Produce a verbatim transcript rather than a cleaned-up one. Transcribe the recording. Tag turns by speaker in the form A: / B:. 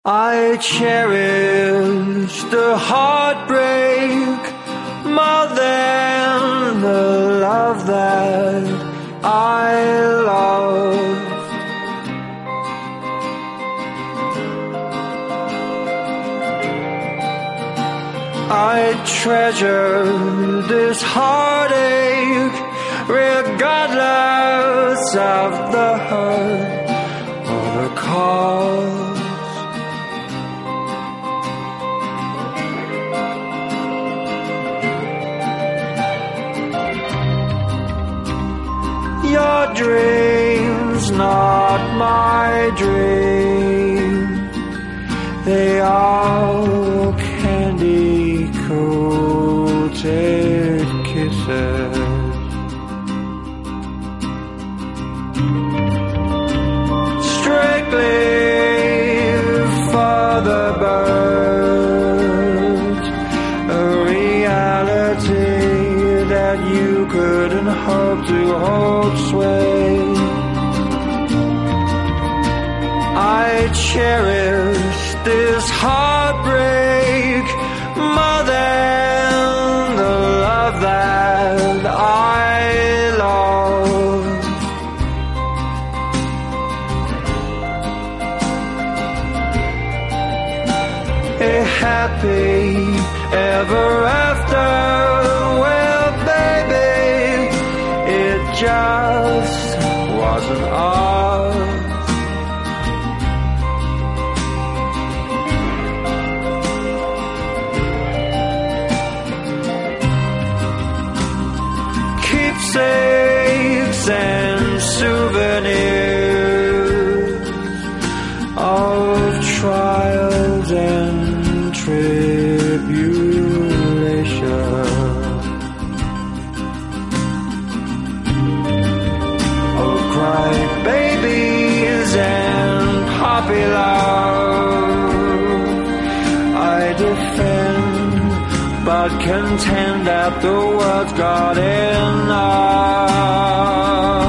A: I cherish the heartbreak more than the love that I love. I treasure this heartache regardless of the hurt or the cause. Your dreams, not my dream. They are candy coated kisses. Strictly for the birds, a reality that you couldn't hope to hold sway. I cherish this heartbreak more than the love that I love. A happy ever after, well baby, it just wasn't ours. Keepsakes and souvenirs of trials and tribulation, of crying babies and puppy love. I defend but contend that the world's got enough.